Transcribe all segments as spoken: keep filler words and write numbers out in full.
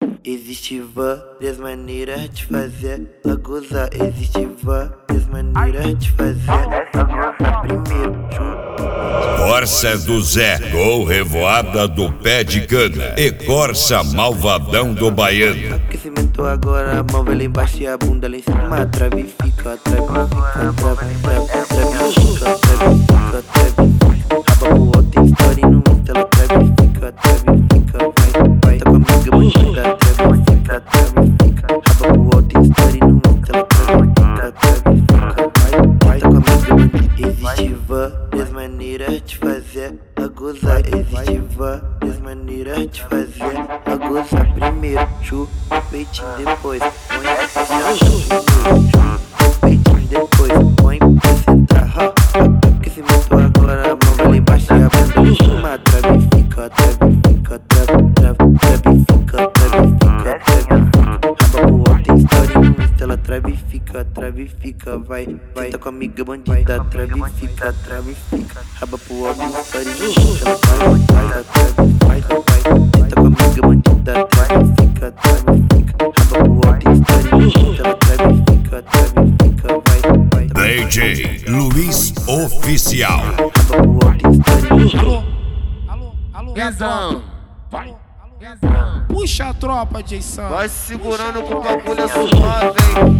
Existe várias maneiras de fazer ela gozar. Existe várias maneiras de fazer ela gozar. Primeiro, Corsa do Zé, gol revoada do pé de cana e Corsa malvadão do baiano. Aquecimento agora, a mão vai lá embaixo e a bunda lá em cima. A trave fica, trave fica, trave, trave, trave fica, trave fica, trave fica. Raba pro alto, tem story no Insta, ela trave fica, trave fica, vai, vai. Tá com a amiga bandida, trave fica, trave fica. Raba pro alto, tem story no Insta, ela trave fica, trave fica, vai, vai. Tá com a amiga bandida. Existe várias maneiras de fazer ela gozar. Existe várias maneiras de fazer ela gozar. Primeiro, chupa o peitinho, depois põe a chupa o peitinho, depois põe pra sentar. Aquecimento agora, a mão vai lá embaixo e a bunda em cima. Trave fica, trave fica, trave, trave, trave fica, trave fica, trave fica. Raba pro alto, tem story no Insta, ela trave fica, trave fica, vai, vai. Tá com a amiga bandida, trave fica, trave fica. Raba pro alto, tem story no Insta, ela vai, vai, trave, vai, vai. Tá com a amiga bandida, trave fica, trave fica. Raba pro alto, tem story no Insta, ela trave fica, trave fica, vai, vai. D J Luiz Oficial. Raba pro alto, tem story no Insta. Alô, alô, alô, Guezão, vai. puxa a tropa, Jason. Vai segurando que o bagulho é suave, hein?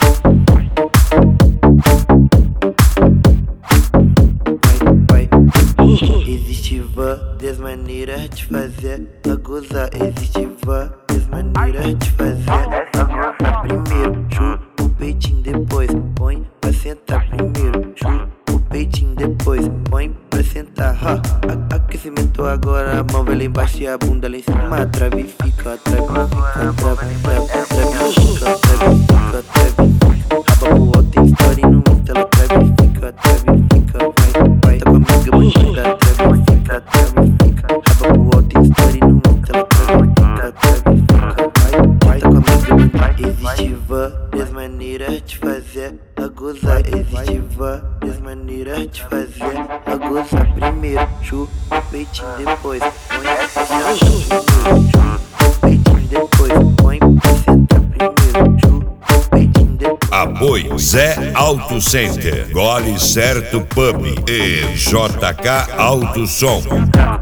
Vai, vai. Existe várias maneiras de fazer ela gozar. Existe várias maneiras de fazer ela gozar. Primeiro, chupa o peitinho, depois põe pra sentar. Primeiro, chupa o peitinho, depois põe pra sentar. Ha. Aquecimento agora, a mão vai lá embaixo e a bunda lá em cima. Trave fica, trave fica, trave, trave, trave fica, trave fica, trave fica. Raba pro alto, tem story no Insta, ela trave fica, trave fica, vai, vai. Tá com a amiga bandida, trave fica, trave fica. Raba pro alto, tem story no Insta, ela trave fica, trave fica, vai, vai. Tá com a amiga bandida. Existe várias maneiras de fazer ela gozar. Existe várias maneiras de fazer ela gozar. Primeiro, chupa o peitinho, depois põe a chupa. Chupa o peitinho, depois põe pra sentar. Primeiro, chupa o peitinho, depois. Apoio Zé Auto Center, Gole Certo Pub e J K Auto Som.